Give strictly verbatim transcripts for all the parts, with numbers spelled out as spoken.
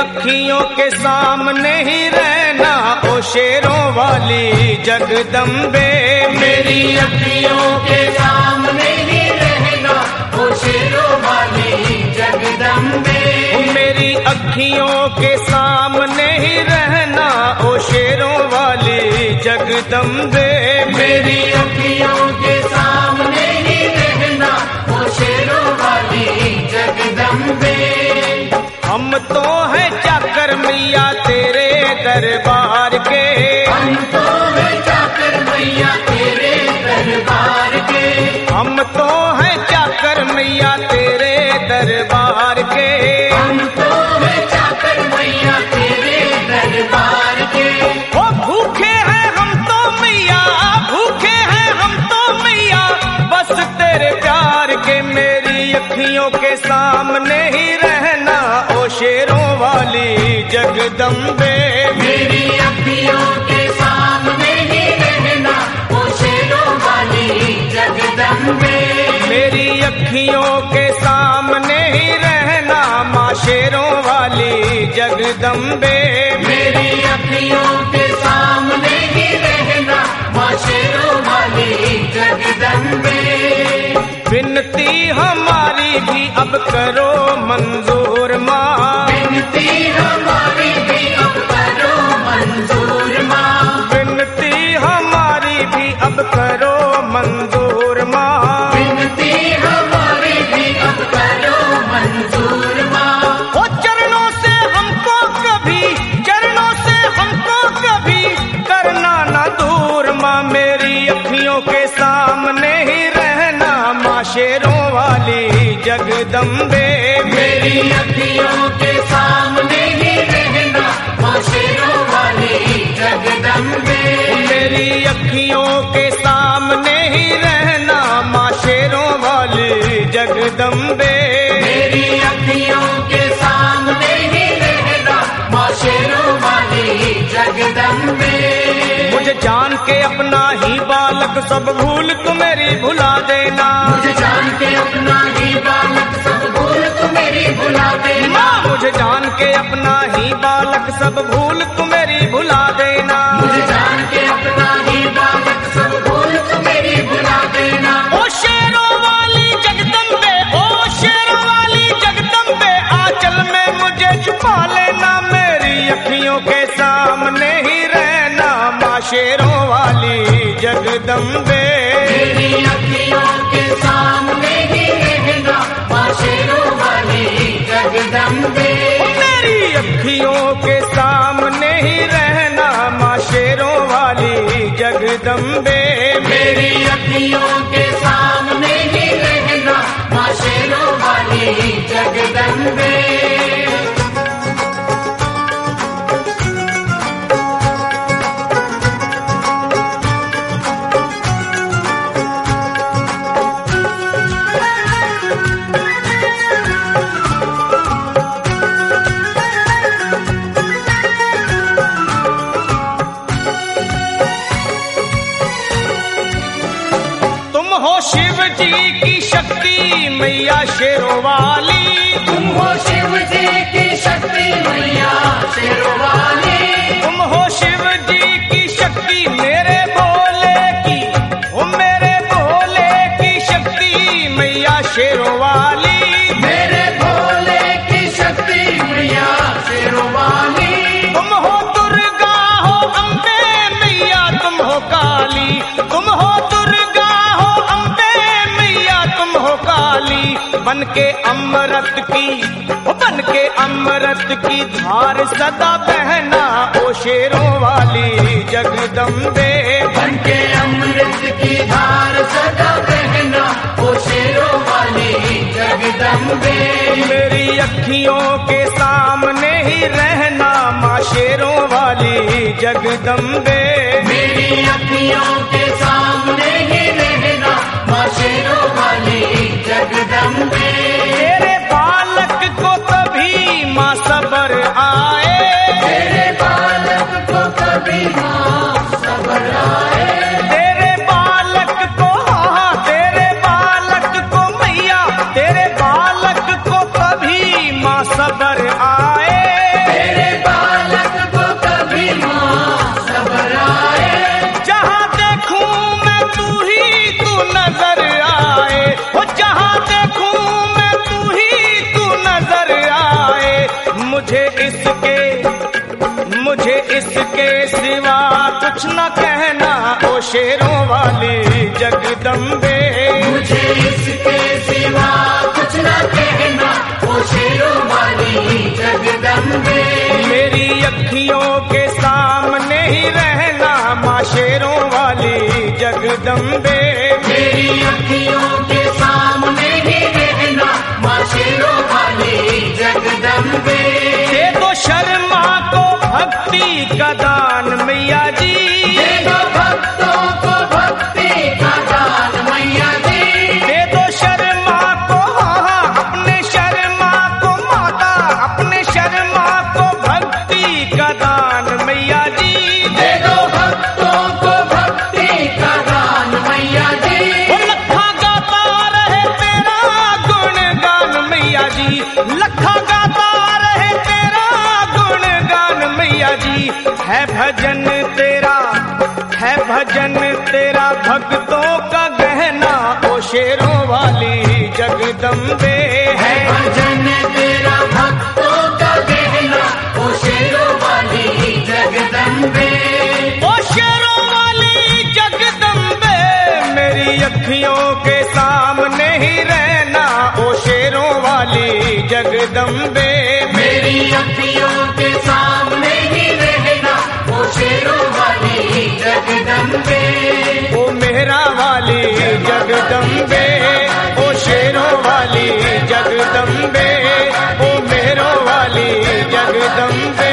अखियों के सामने ही रहना ओ शेरों वाली जगदम्बे। मेरी अखियों के सामने ही रहना ओ शेरों वाली जगदम्बे। मेरी अखियों के सामने ही रहना ओ शेरों वाली जगदम्बे। मेरी अखियों के सामने ही रहना ओ शेरों वाली जगदम्बे। हम तो हैं चाकर मैया तेरे दरबार के। हम तो हैं चाकर मैया तेरे दरबार के। हम तो हैं चाकर मैया तेरे दरबार के। हम तो हैं चाकर मैया तेरे दरबार के। ओ भूखे हैं हम तो मैया, भूखे हैं हम तो मैया बस तेरे प्यार के। मेरी अखियों के सामने ही रहना ओ शेरों वाली जगदम्बे। मेरी अखियों के सामने ही रहना ओ शेरों वाली जगदम्बे। मेरी अखियों के सामने ही रहना माँ शेरों वाली जगदम्बे। मेरी अखियों के सामने ही रहना माँ शेरों वाली जगदम्बे। विनती हमारी भी अब करो मंजूर माँ। विनती हमारी भी अब करो मंजूर माँ। विनती हमारी भी अब करो मंजूर माँ। विनती हमारी भी अब करो मंजूर माँ। ओ चरणों से हमको कभी, चरणों से हमको कभी करना ना दूर माँ। मेरी अखियों के सामने ही रहना माँ शेरों वाली जगदम्बे। मेरी अखियों के सामने ही रहना माँ शेरों वाली जगदम्बे। मेरी अखियों के सामने ही रहना माँ शेरों वाली जगदम्बे। मेरी अखियों के सामने ही रहना माँ शेरों वाली जगदम्बे। मुझे जान के अपना ही बालक सब भूल तू मेरी भुला देना। मुझे जान के अपना ही बालक सब भूल तू मेरी भुला देना। मुझे जान के अपना ही बालक सब भूल तू मेरी भुला देना। मुझे जान के अपना ही बालक सब भूल तू मेरी भुला देना। ओ शेरों वाली जगदम्बे, ओ शेरों वाली जगदम्बे आंचल में मुझे छुपा लेना। मेरी अखियों के सामने ही रहना माँ शेरों वाली जगदम्बे। मेरी अखियों के सामने ही रहना माँ शेरों वाली जगदम्बे। मेरी अखियों के सामने ही रहना माँ शेरों वाली जगदम्बे। मेरी अखियों के सामने ही रहना माँ शेरों वाली जगदम्बे। शिव जी की शक्ति मैया शेरों वाली। तुम हो शिव जी की शक्ति मैया शेरों वाली। तुम हो शिव जी की शक्ति मेरे भोले की, ओ मेरे भोले की शक्ति मैया शेरों वाली। मेरे भोले की शक्ति मैया शेरों वाली। तुम हो दुर्गा हो अम्बे मैया तुम हो काली। तुम हो दुर्गा हो अम्बे मैया तुम हो काली। बन के अमृत की, ओ बन के अमृत की धार सदा बहना ओ शेरों वाली जगदम्बे। बन के अमृत की धार सदा बहना ओ शेरों वाली जगदम्बे। मेरी अखियों के सामने ही रहना माँ शेरों वाली जगदम्बे। मेरी अखियों के सामने ही रहना माँ शेरों वाली जगदम्बे। तेरे बालक को कभी माँ सबर आए। तेरे बालक को कभी माँ सबर आए। तेरे बालक को, हाँ तेरे बालक को मैया, तेरे बालक को कभी माँ सबर आए। का दान मैया जी, दे दो भक्तों को भक्ति का दान मैया जी, दे दो शर्मा को हाँ अपने शर्मा को माता, अपने शर्मा को भक्ति का दान मैया जी, दे दो भक्तों को भक्ति का दान मैया जी। वो लखा गाता रहे तेरा गुणगान मैया जी, लखा गाता रहे तेरा गुणगान मैया जी। है भजन तेरा, है भजन तेरा भक्तों का गहना ओ शेरों वाली जगदम्बे, है भजन तेरा भक्तों का गहना ओ शेरों वाली जगदम्बे, ओ शेरों वाली जगदम्बे। मेरी अखियों के सामने ही रहना ओ शेरों वाली जगदम्बे, मेरी अखियों के सामने ही रहना ओ शेरों वाली जगदम्बे, ओ मेहरा वाली जगदम्बे, ओ शेरों वाली जगदम्बे, ओ मेहरों वाली जगदम्बे।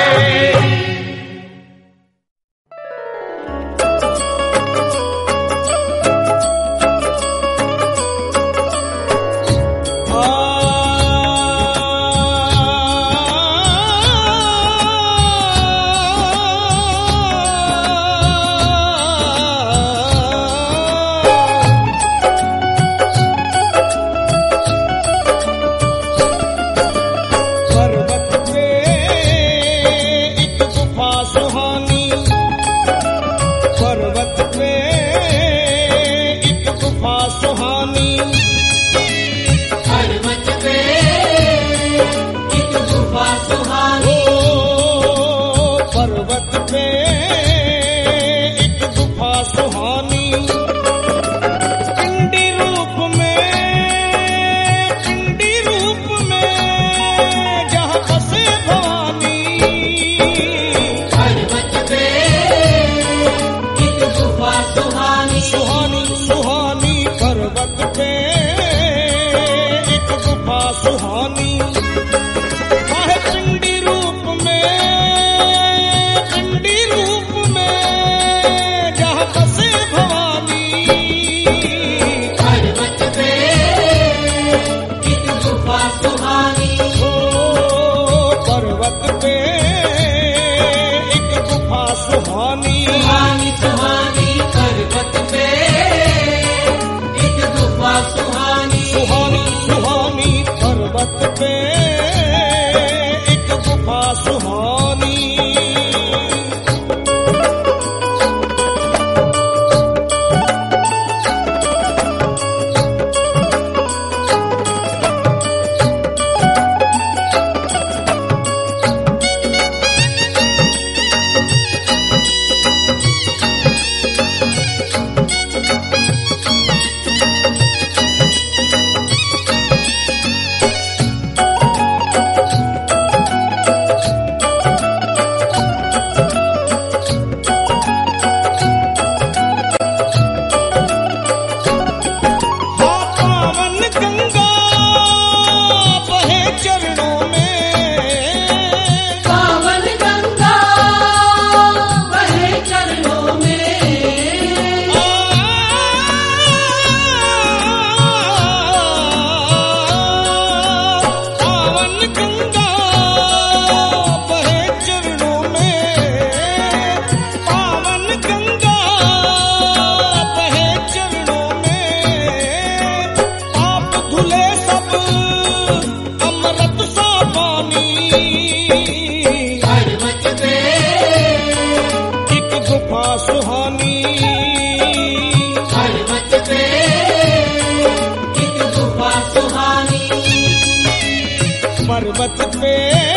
पर्वत पे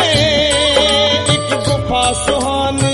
एक गुफा सुहानी,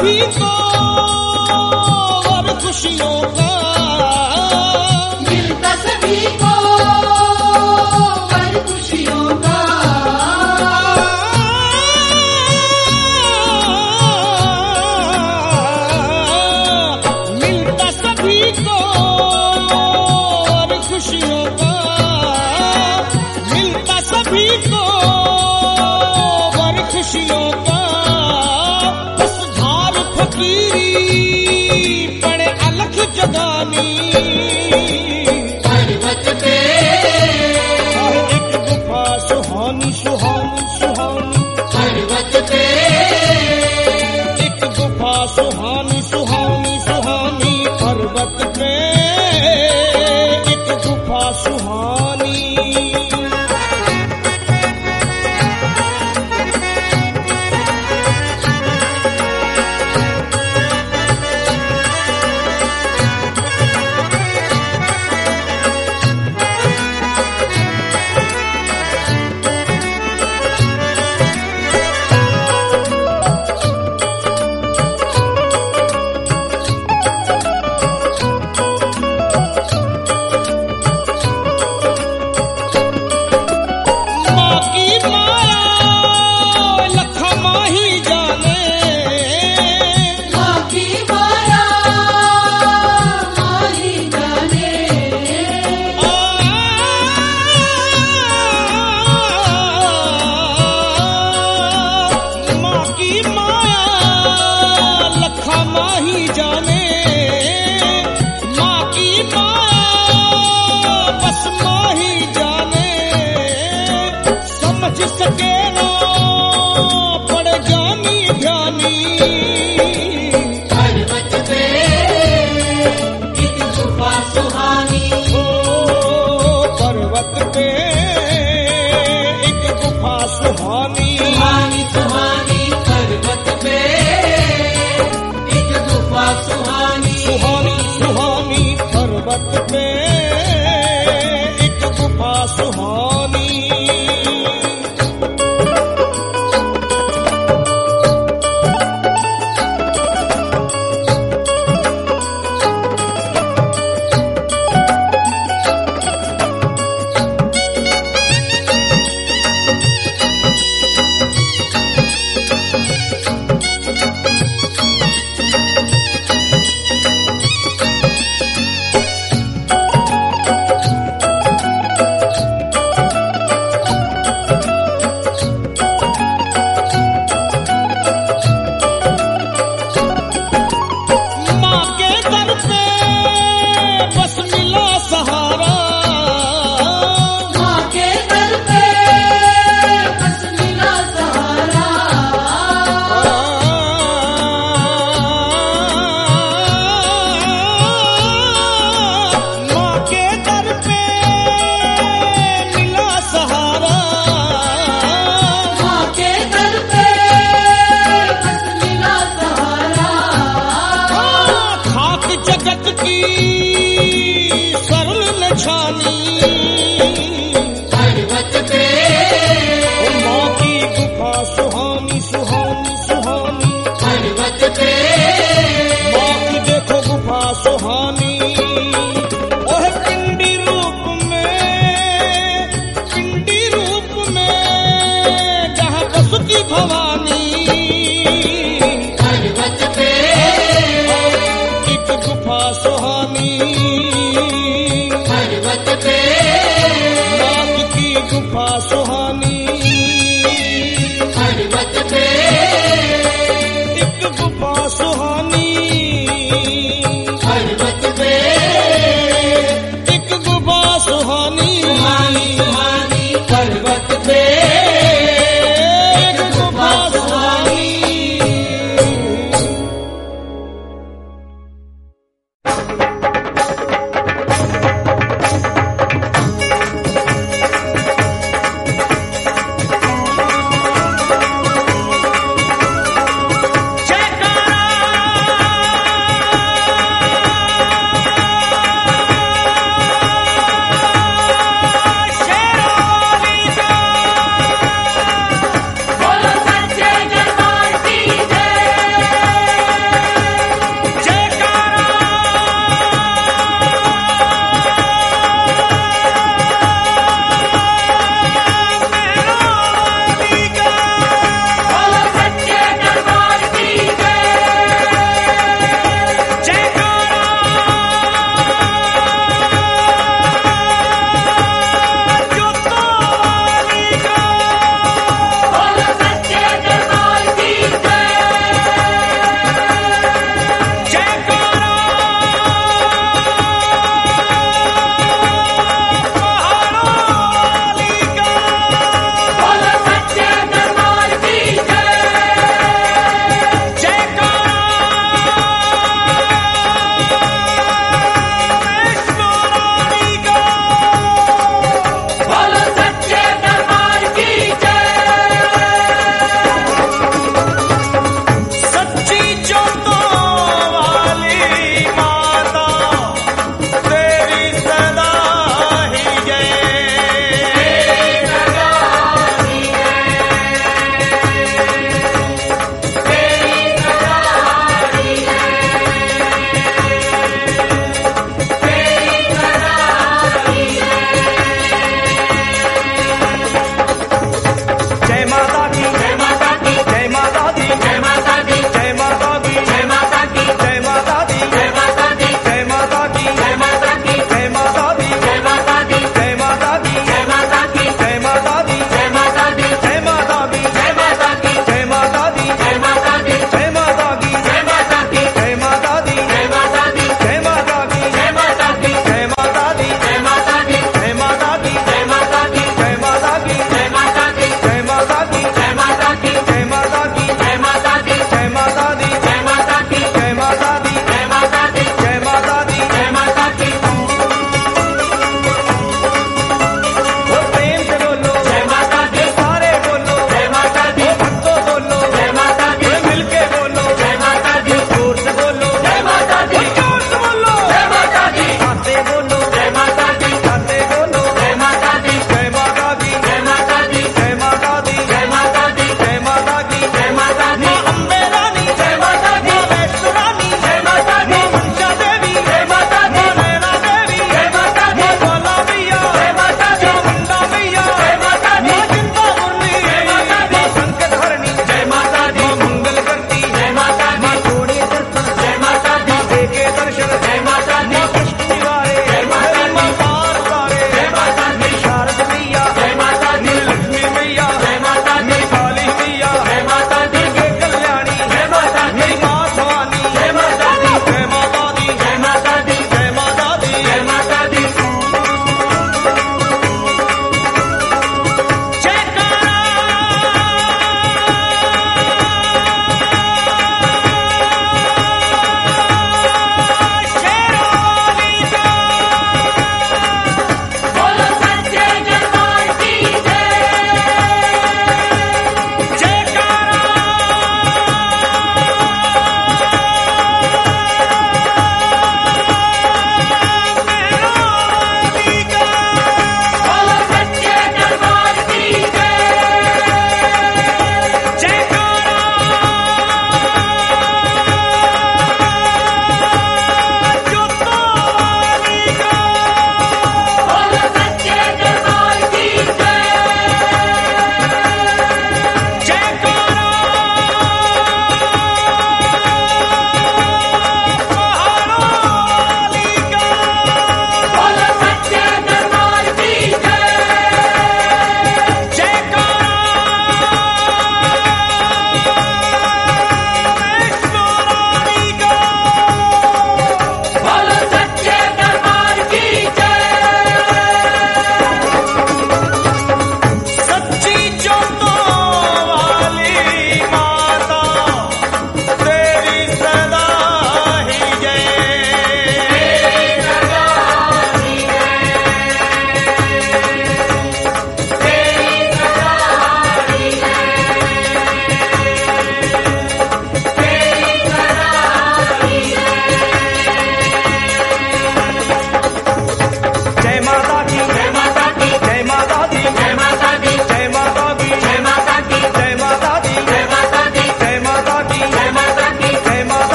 सभी को और खुशियों का, मिलता सभी को और खुशियों का, मिलता सभी को और खुशियों का, मिलता सभी को और खुशियों का। बस धार फकीरी पड़े अलग जगानी, पर्वत पे एक गुफा सुहानी सुहानी सुहानी, पर्वत पे एक गुफा सुहानी सुहानी सुहानी, पर्वत पे एक गुफा सुहानी। माँ की माया लखा माही जाने, माँ की माया माही जाने, माँ की माया लखा माही जाने, माँ की माया बस माही जाने। समझ सके ना पड़ जानी ध्यानी, पर्वत पे एक गुफा सुहानी, ओ पर्वत पे एक गुफा सुहानी, सुहानी सुहानी, पर्वत पे एक गुफा सुहानी, सुहानी सुहानी, पर्वत पे एक गुफा सुहानी। माँ के दर पे बस मिला सहारा, माँ के दर पे बस मिला सहारा, माँ के दर पे मिला सहारा, माँ के दर पे बस मिला सहारा, खाक जगत की सरल न छानी, पर्वत पे माँ की गुफा सुहानी सुहानी सुहानी, पर्वत पे माँ की देखो गुफा सुहानी। ओह पिंडी रूप में, पिंडी रूप में जहाँ बसती भवानी, पर्वत पे एक गुफा सुहानी, पर्वत पे नाग की गुफा सुहानी, पर्वत पे एक गुफा सुहानी, पर्वत पे एक गुफा सुहानी, सुहानी सुहानी, पर्वत पे एक गुफा सुहानी।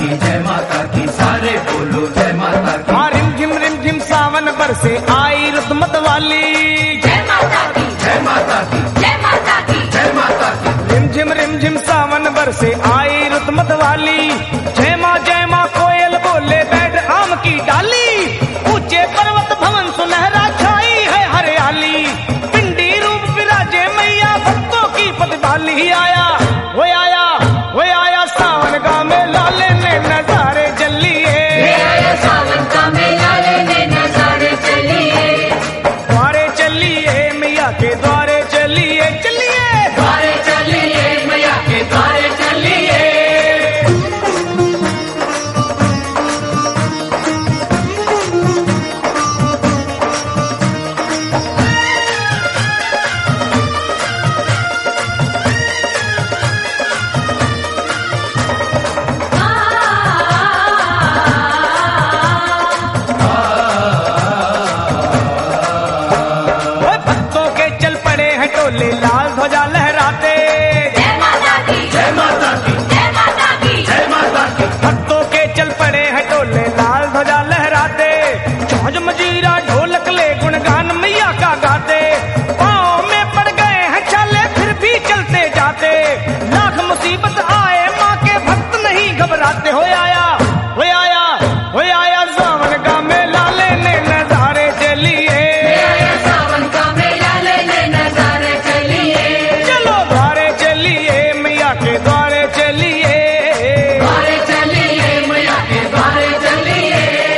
की जय माता की सारे बोलो जय माता की। हाँ रिम झिम रिम झिम सावन बरसे आई रुत मत वाली, जय माता की जय माता की जय माता की जय माता की। रिम झिम रिम झिम सावन बरसे आई रुत मत वाली, जय माँ जय माँ कोयल बोले बैठ आम की डाली, ऊंचे पर्वत भवन सुनहरा छाई है हरियाली, पिंडी रूप विराजे मैया भक्तों की पतवाली। आया वो आया वो आया सावन का मेला लेने नजारे चलिए, आया सावन का मेला लेने नजारे चलिए, द्वारे चलिए मैया के द्वारे चलिए, चलिए द्वारे चलिए मैया के द्वारे चलिए। भक्तों के चल पड़े हैं टोले लाल ध्वजा लहराते, जय माता की जय माता की जय माता की जय माता की। भक्तों के चल पड़े हैं टोले लाल ध्वजा लहराते, छौज मजीरा ढोलक ले गुणगान मैया का गाते, पाँव में पड़ गए हैं छाले फिर भी चलते जाते, लाख मुसीबत आए माँ के भक्त नहीं घबराते। हो आया हो आया हो आया सावन का मेला लेने नजारे चलिए, आया सावन का मेला लेने नजारे चलिए, चलो द्वारे चलिए मैया के द्वारे चलिए, द्वारे चलिए मैया के द्वारे चलिए।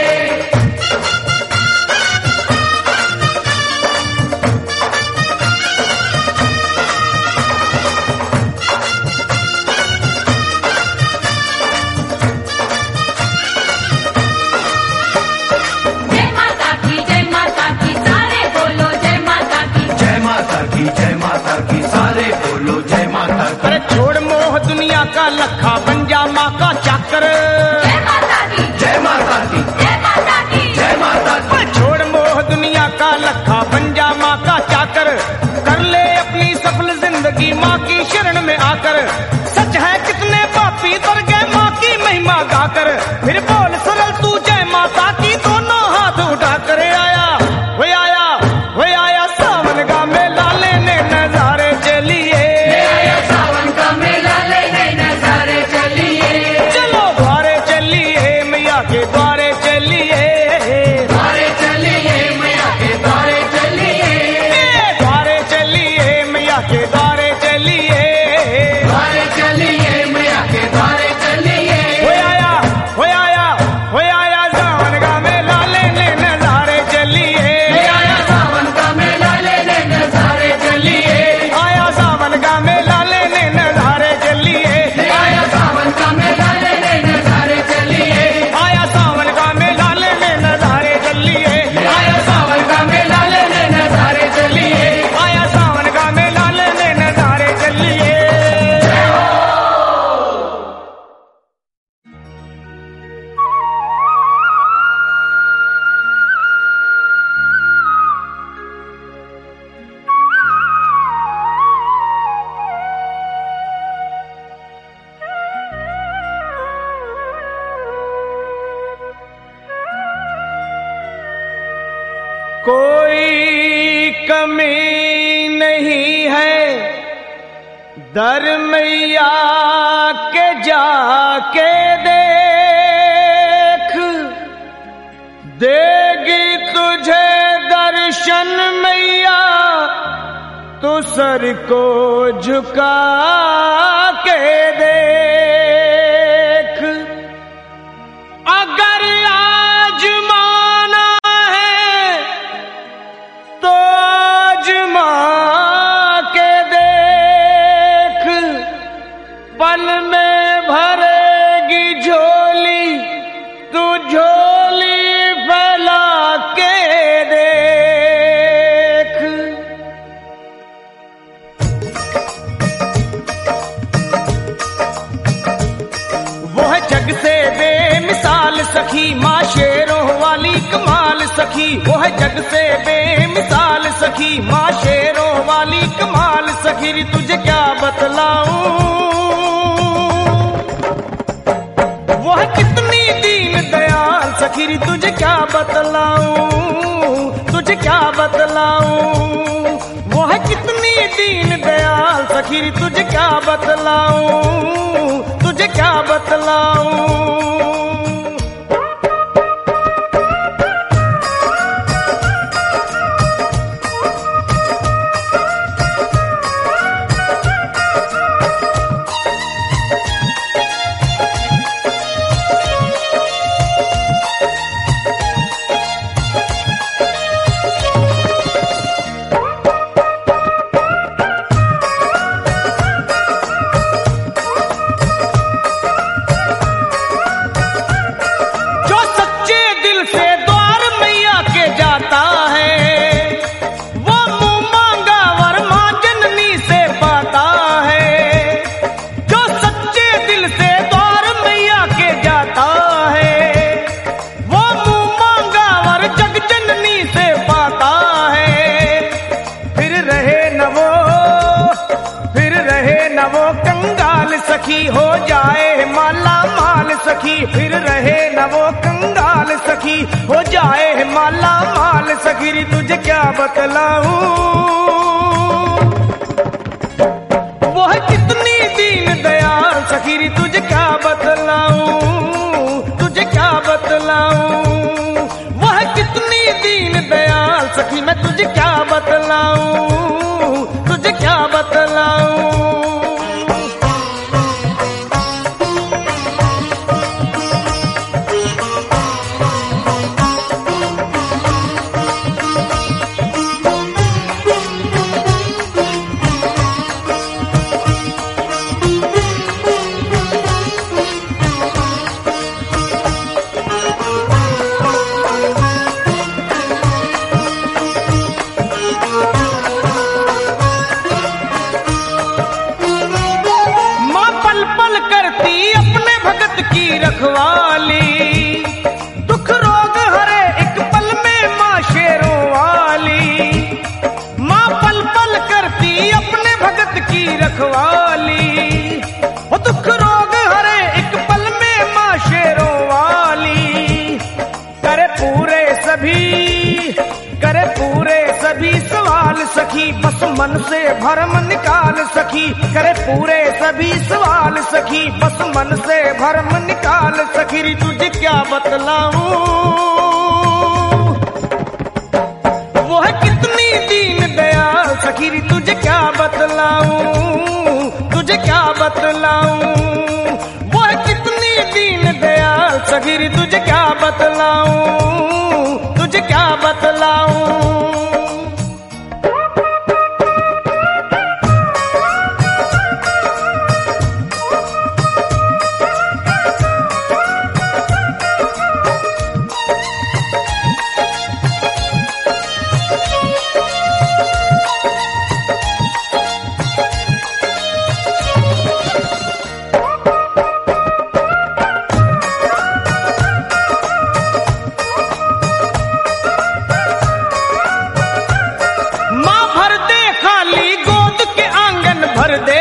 जय माता की जय माता की सारे बोलो जय माता की, जय माता की जय माता की सारे बोलो जय माता की। अरे छोड़ मोह दुनिया का लखा बन जा माँ का चाकर, जय माता की जय माता की जय माता की जय माता की। अरे छोड़ मोह दुनिया का लखा बन जा माँ का चाकर, कर ले अपनी सफल जिंदगी माँ की शरण में आकर, सच है कितने पापी तर गए माँ की महिमा गाकर, फिर बोल सरल तू जय माता की दोनों हाथ उठा कर। आया वो आया वो आया सावन का मेला लेने नजारे चलिए, आया सावन का मेला लेने नजारे चलिए, चलो द्वारे चलिए मैया के द्वारे चलिए, द्वारे चलिए मैया के द्वारे चलिए, ए, द्वारे चलिए मैया के द्वारे चलिए, द्वारे चलिए मैया के द्वारे चलिए। हो आया हो आया हो आया सावन का मेला लेने नजारे चलिए, आया सावन का मेला लेने नजारे चलिए, आया सावन का मेला लेने नजारे चलिए, आया सावन का मेला लेने नजारे चलिए, आया सावन का मेला लेने नजारे चलिए, आया सावन का मेला लेने नजारे चलिए। आया सावन का मेला लेने नजारे चलिए। कोई कमी नहीं है दर मैया के जाके देख, देगी तुझे दर्शन मैया तो सर को झुका के देख, अगर आज माना है तो आजमा के देख, पल में भरेगी झोली तू झोली फैला के देख। वो है जग से बेमिसाल सखी माँ शेरों वाली कमाल सखी, वो है जग से बेमिसाल सखी माँ शेरों वाली कमाल सखी, री तुझे क्या बतलाऊं वो है कितनी दीन दयाल सखी रे तुझे क्या बतलाऊं, तुझे क्या बतलाऊं। वो है कितनी दीन दयाल सखी रे तुझे क्या बतलाऊं, तुझे क्या बतलाऊं। सखी हो जाए माला माल सखी, फिर रहे न वो कंगाल सखी हो जाए माला माल सखी रे तुझे क्या बतलाऊं। वो है कितनी दीन दयाल सखी रे तुझे क्या बतलाऊं, तुझे क्या बतलाऊं। वो है कितनी दीन दयाल सखी मैं तुझे क्या बतलाऊं, तुझे क्या बतलाऊं। रखवाली दुख रोग हरे एक पल में माँ शेरों वाली, माँ पल पल करती अपने भगत की रखवाली। वो दुख रोग हरे एक पल में माँ शेरों वाली, करे पूरे सभी करे पूरे सभी सवाल सखी, बस मन से भरम निकाल सखी। करे पूरे सभी सवाल सखी, बस मन से भरम निकाल सखी रे तुझे क्या बतलाऊं। वो है कितनी दीन दयाल सखी रे तुझे क्या बतलाऊं, तुझे क्या बतलाऊं। वो है कितनी दीन दयाल सखी रे तुझे क्या बतलाऊं, तुझे क्या बतलाऊं। भर दे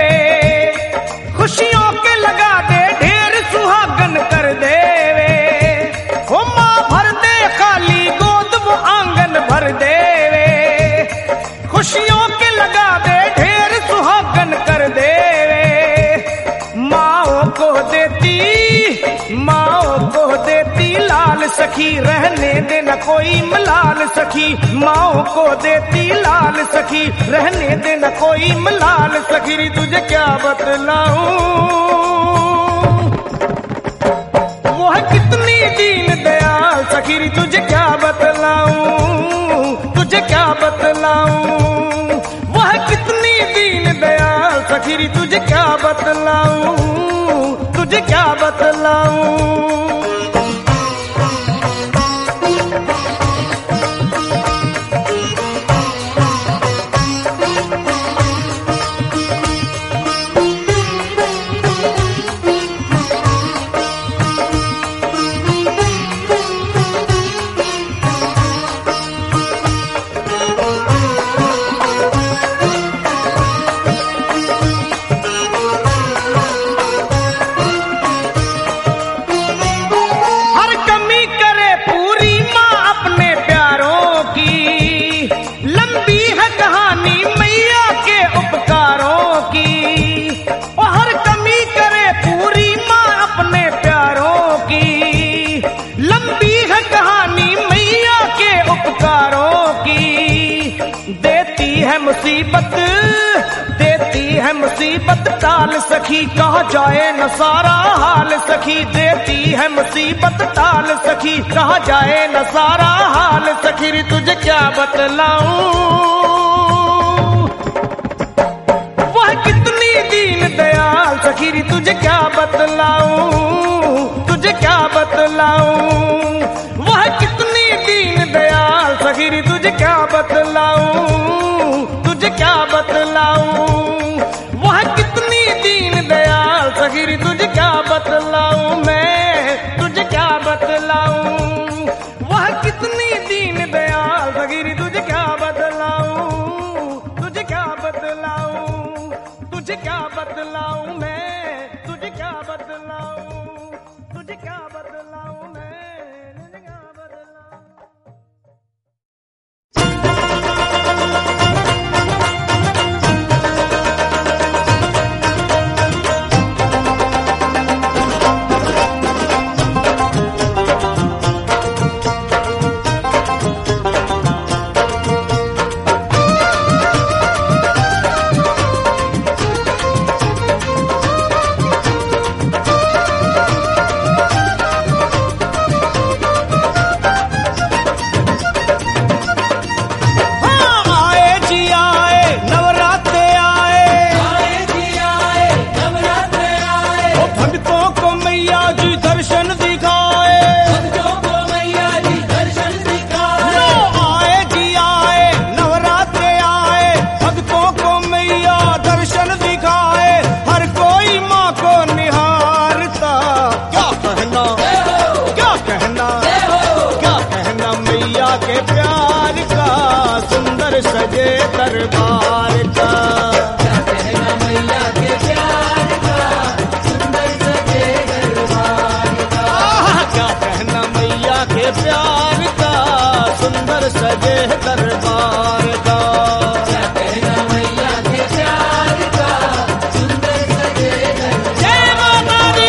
खुशियों के लगा दे ढेर सुहागन कर दे वे। हो माँ भर दे खाली गोद वो आंगन भर दे वे, खुशियों के लगा दे ढेर सुहागन कर दे वे। माओ को देती माओ को देती लाल सखी, रहने दे न कोई मलाल सखी। माओ को देती लाल सखी, रहने दे न कोई मलाल सखी रे तुझे क्या बतलाऊं। वो है कितनी दीन दयाल सखी रे तुझे क्या बतलाऊं, तुझे क्या बतलाऊं। वो है कितनी दीन दयाल सखी रे तुझे क्या बतलाऊं, तुझे क्या बतलाऊं। मुसीबत, देती है मुसीबत टाल सखी, कहा जाए न सारा हाल सखी। देती है मुसीबत टाल सखी, कहा जाए न सारा हाल सखी। रे तुझे क्या बतलाऊं वह कितनी दीन दयाल सखी। रे तुझे क्या बतलाऊं, तुझे क्या बतलाऊं वह कितनी दीन दयाल सखी। रे तुझे क्या बतलाऊं, तुझे क्या बतलाऊं वह कितनी दीन दयाल सखी। रे तुझे क्या बतलाऊं मैं, तुझे क्या बतलाऊं वह कितनी दीन दयाल सखी। रे तुझे क्या बतलाऊं, तुझे क्या बतलाऊं, तुझे क्या बतलाऊं मैं, तुझे क्या बतलाऊं, तुझे क्या बतलाऊं मैं, तुझे क्या बतलाऊं। सजे दरबार का क्या कहना मैया के प्यार का, सुंदर सजे दरबार का। क्या कहना मैया के प्यार का, सुंदर सजे दरबार का। क्या कहना मैया के प्यार का, सुंदर सजे दरबार। जय माता दी।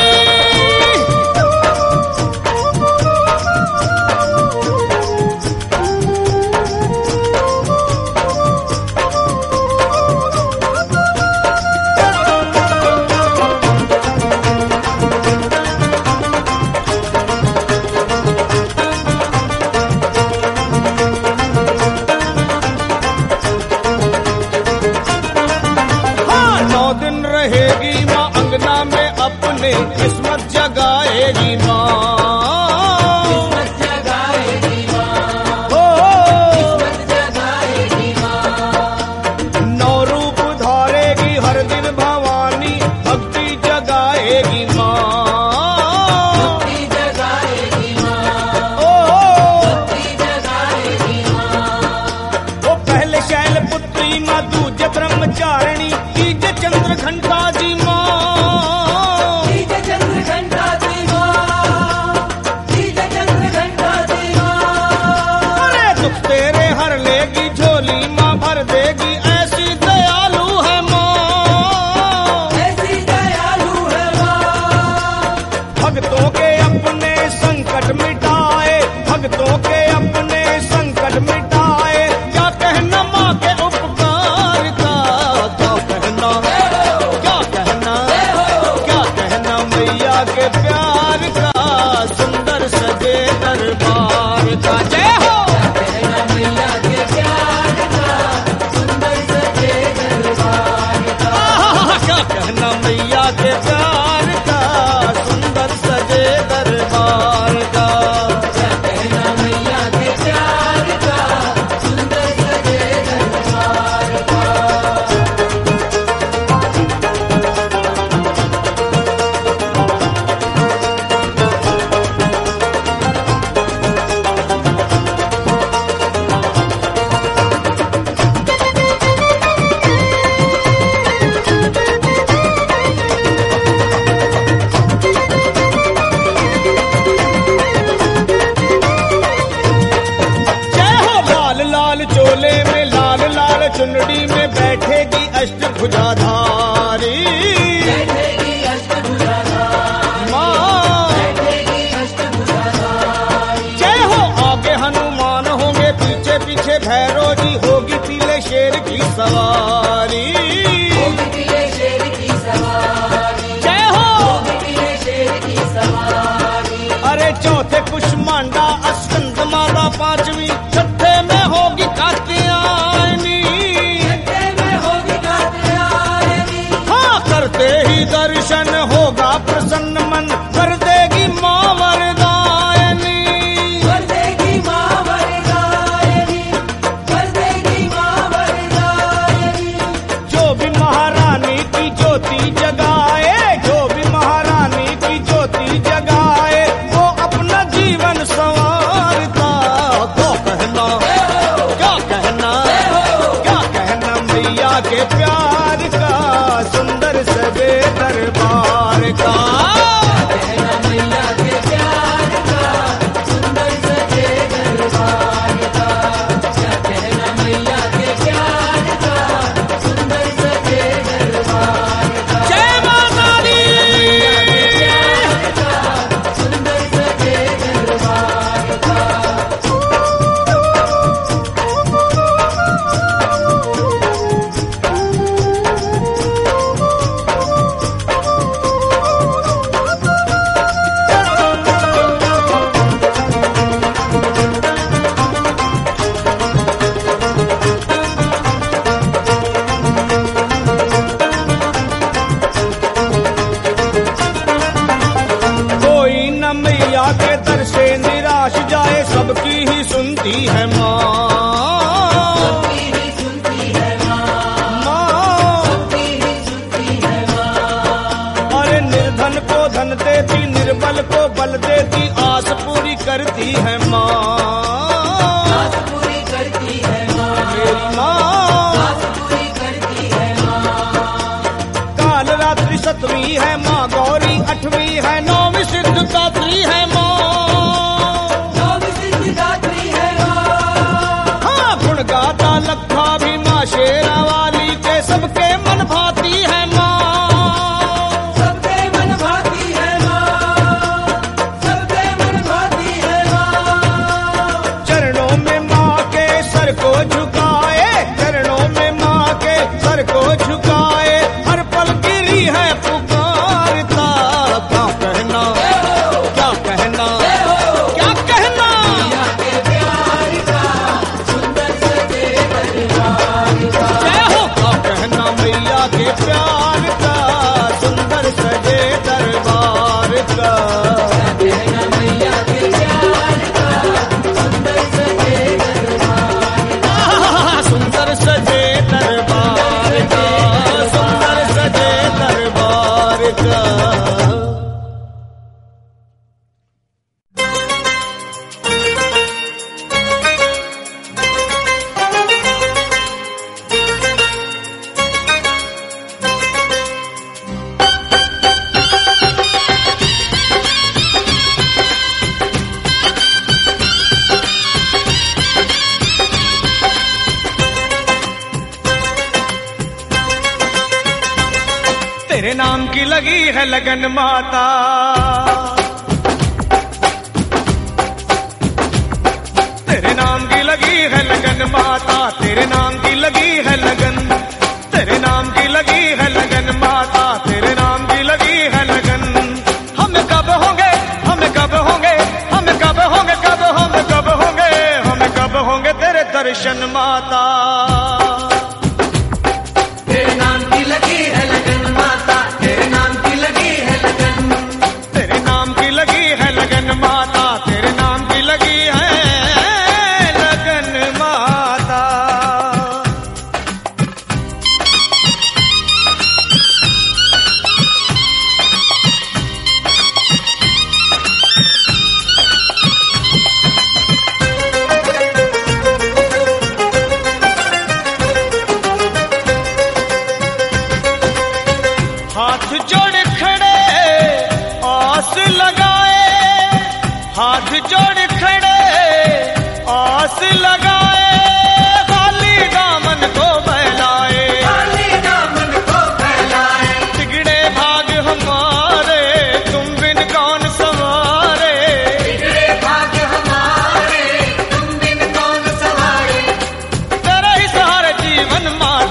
सवारी। शेर की सवारी, जय हो। शेर की सवारी। अरे चौथे कुष्मांडा अस्कंद माता पांचवी, छठे में होगी कात्यायनी। करते ही दर्शन होगा प्रसन्न मन, कर देगी माँ वरदायनी। कर देगी माँ वरदायनी, कर देगी माँ वरदायनी। जो भी महारानी की ज्योति जगाए, जो भी महारानी की ज्योति जगाए, वो अपना जीवन संवारता। तो कहना क्या कहना क्या कहना मैया के प्यार का, सुंदर सजे दरबार का। कहना मैया के प्यार का, सुंदर सजे दरबार का। क्या कहना मैया के प्यार का, सुंदर सजे दरबार का। जय माता दी। प्यार का, सुंदर सजे दरबार का। कोई न मैया के दर से निराश जाए, सबकी ही सुनती है माँ। सबकी ही सुनती है माँ, माँ सबकी ही सुनती है माँ। अरे निर्धन को धन देती, निर्बल को बल देती, आस पूरी करती है माँ। आस पूरी करती है माँ, मेरी माँ आस पूरी करती है माँ। काल रात्रि सतवीं है माँ गौरी, अठवीं है नौवीं सिद्धदात्री है माँ। नौवीं सिद्धदात्री है माँ। हाँ गुण गाता लखा भी माँ शेरा वाली के, सबके मन भाती है माँ। सबके मन भाती है माँ, सबके मन भाती है माँ। चरणों में माँ के सर को झुकाए, चरणों में माँ के सर को झुकाए, हर पल गिरी है पुकारता। क्या कहना क्या कहना क्या कहना मैया के प्यार का, सुंदर सजे दरबार का। जय हो। क्या कहना मैया के प्यार का, सुंदर सजे दरबार का। कहना मैया के प्यार का, सुंदर सजे दरबार का। आहा, सुंदर सजे दरबार का, सुंदर सजे दरबार का। तेरे नाम की लगी है लगन माता, तेरे नाम की लगी है लगन माता, तेरे नाम की लगी है लगन, तेरे नाम की लगी है लगन माता, तेरे नाम की लगी है लगन। हम कब होंगे हम कब होंगे हम कब होंगे कब हम कब होंगे हम कब होंगे तेरे दर्शन माता। तेरे नाम की लगी है लगन माता, तेरे नाम की लगी है लगन। तेरे नाम की लगी है लगन माता, तेरे नाम की लगी है लगन माता। हाथ जोड़ खड़े आस लगाए, हाथ जोड़ खड़े आस लगाए, खाली दामन को बहलाए, खाली दामन को फैलाए। बिगड़े भाग हमारे तुम बिन कौन संवारे, बिगड़े भाग हमारे तुम बिन कौन सवारे। तेरे ही सहारे जीवन माता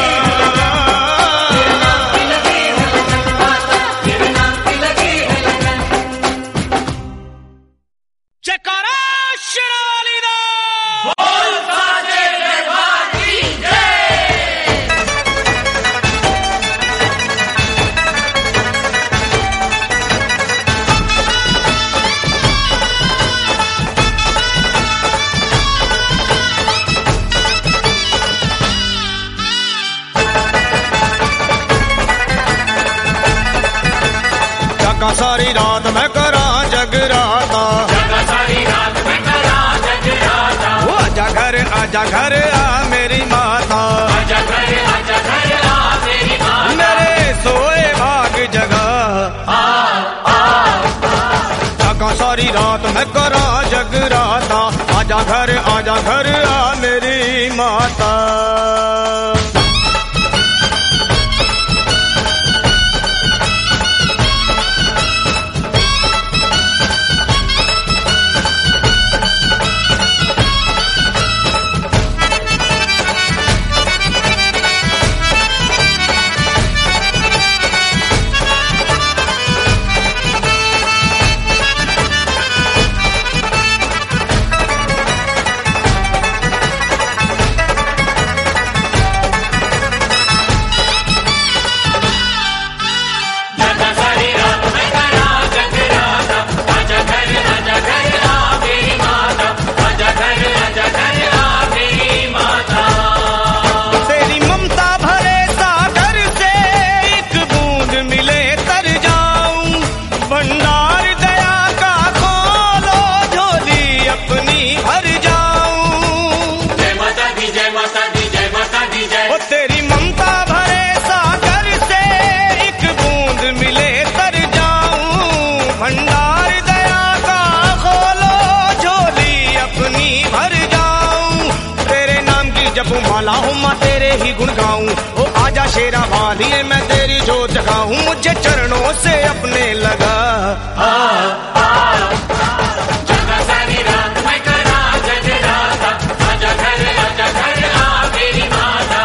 जयकारा शेरावाली दा। जगा सारी रात मैं करा जगराता, वो आजा घर आजा घर आ मेरी माता, मेरे सोए भाग जगा। जगा सारी रात मैं करा जगराता, आजा घर आजा घर आ मेरी माता। ही गुण गाऊं। ओ आजा शेरा वाली मैं तेरी जो जगाऊं, मुझे चरणों से अपने लगा। आ, आ, जगा सारी रात मैं करा जगराता, आजा घर आजा घर आ मेरी माता।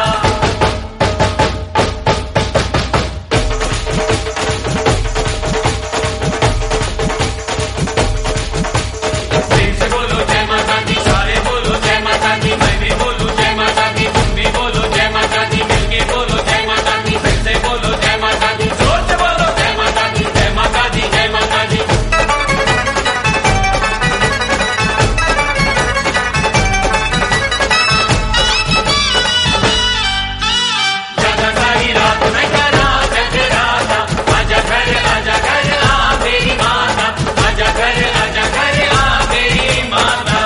प्रेम से बोलो जय माता दी, सारे बोलो जय माता दी, मैं भी बोलूं जय माता दी, तुम भी बोलो जय माता दी, मिलके बोलो जय माता दी, फिर से बोलो जय माता दी, जोर से बोलो जय माता दी, जय माता दी, जय माता दी। जगा सारी रात मैं करा जगराता, आजा घर आजा घर आ मेरी माता, आजा घर आजा घर आ मेरी माता।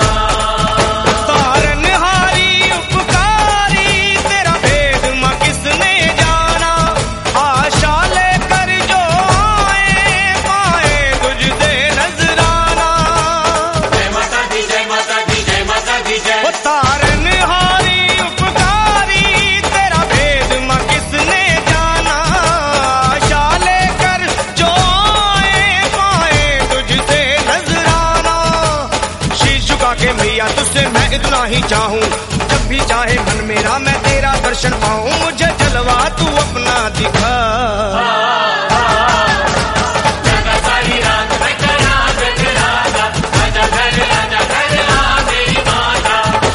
तारनहारी उपकारी तेरा भेद माँ किसने जाना, आशा लेकर जो आए पाए तुझसे नजराना। जय माता दी जय माता दी जय माता दी जय। ओ तारनहारी उपकारी तेरा भेद माँ किसने जाना, आशा लेकर जो आए पाए तुझसे नजराना। शीश झुका के मैया तुझसे मैं इतना ही चाहूं, जब भी चाहे मन मेरा मैं तेरा दर्शन पाऊं, मुझे जलवा तू अपना दिखा। जगा सारी रात मैं करा जगराता, आजा घर आजा घर आ मेरी माता।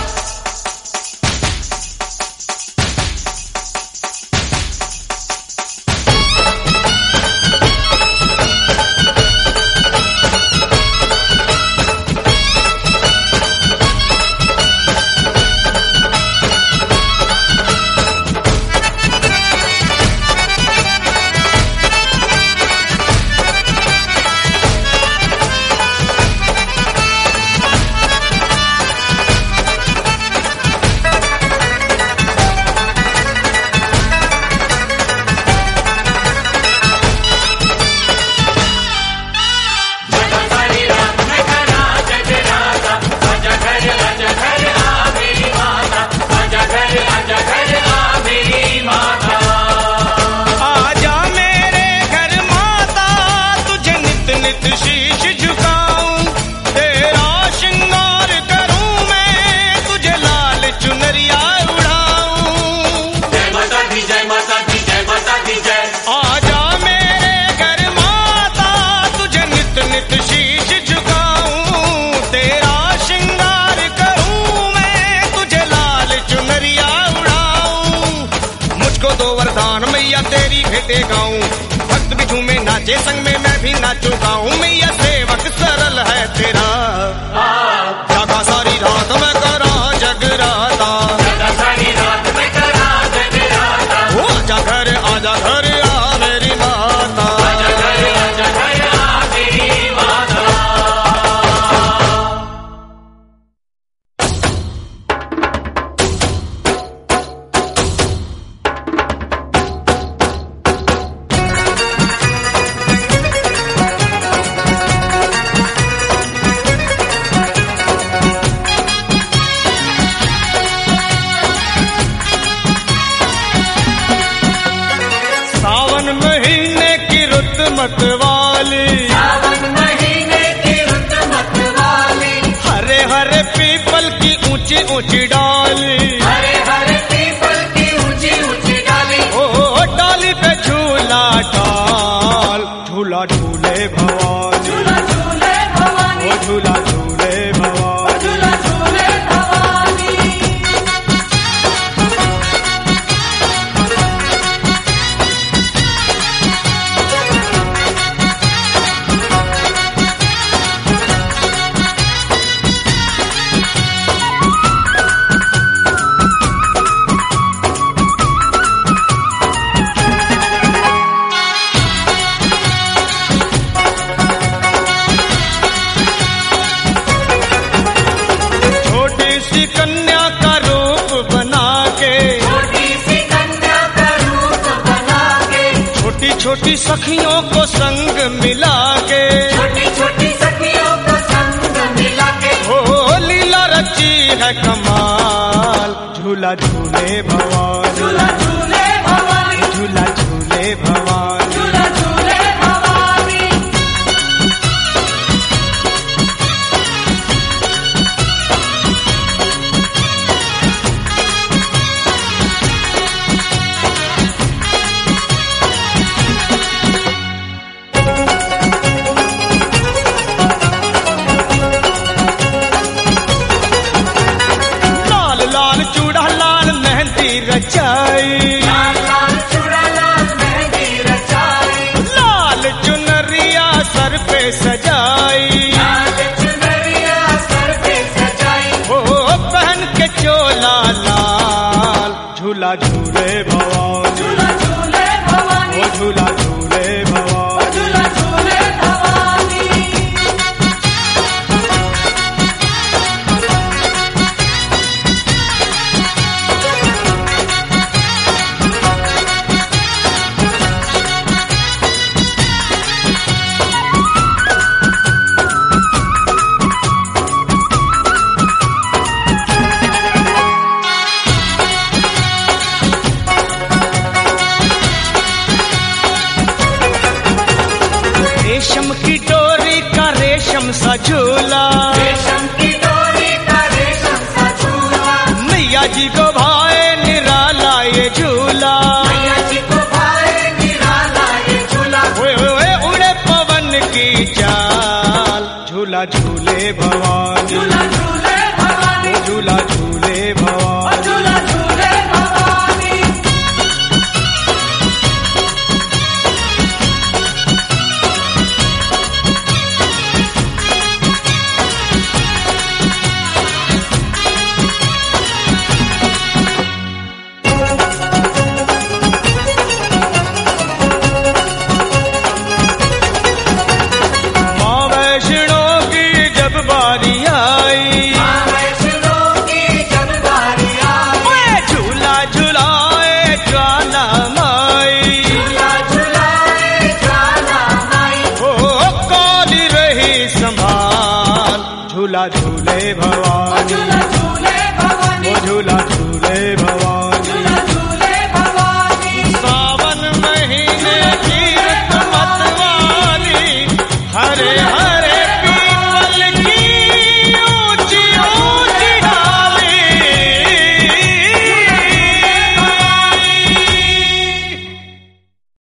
जगा सारी रात मैं करा जगराता, आजा घर आजा घर आ मेरी माता, आजा घर आजा घर आ मेरी माता। आजा मेरे घर माता तुझे नित नित शीश झुकाऊं, तेरा श्रृंगार करूं मैं तुझे लाल चुनरिया उड़ाऊं। जय माता दी जय माता दी जय माता दी जय। आजा मेरे घर माता तुझे नित नित शीश झुकाऊं, तेरा श्रृंगार करूं मैं तुझे लाल चुनरिया उड़ाऊं। मुझको दो वरदान मैया तेरी भेंटे गाऊं, भक्त भी झूमे नाचे संग में मैं भी नाचू गाऊं। मैया सेवक सरल है तेरा, जागा सारी रात मैं करा जगराता। जगा सारी रात मैं करा जगराता, ओ आजा घर आजा घर आ मेरी माता। आजा घर आजा घर आ मेरी माता। सावन महीने की रुत मतवाली, सावन महीने की रुत मतवाली, हरे हरे पीपल की ऊंची ऊंची डाली, हरे हरे पीपल की ऊंची ऊंची डाली, ओ डाली पे झूला डाल, झूला झूले भवानी, झूला झूले भवानी, ओ झूला झूले भवानी। झूला झूले भवानी। छोटी सखियों को संग मिला के, छोटी छोटी सखियों को संग मिला के, ओ लीला रची है कमाल, झूला झूले भवानी, झूला झूले भवानी, झूला झूले भवानी। झूला झूले भवानी। लाल लाल चूड़ा लाल मेहंदी रचाई, लाल लाल चूड़ा लाल मेहंदी रचाई, लाल चुनरिया सर पे सजाई, लाल चुनरिया सर पे सजाई, ओ पहन के चोला लाल, झूला झूले भवानी, झूला झूले भवानी, ओ झूला झूले भवानी। झूला झूले भवानी। रेशम की डोरी का रेशम सा झूला, रेशम की डोरी का रेशम सा झूला, मैया जी को भाए निराला ये झूला, मैया जी को भाए निराला ये झूला, ओए ओए उड़े पवन की चाल, झूला झूले भवानी, झूला झूले भवानी, झूला झूले भवानी। झूला झूले भवानी। माँ वैष्णो की जब बारी आई, माँ वैष्णो की जब बारी आई, ओए झूला झूलाए ज्वाला माई, झूला झूलाए ज्वाला माई, ओ काली रही संभाल, झूला झूले भवानी, झूला झूले भवानी, ओ झूला झूले भवानी।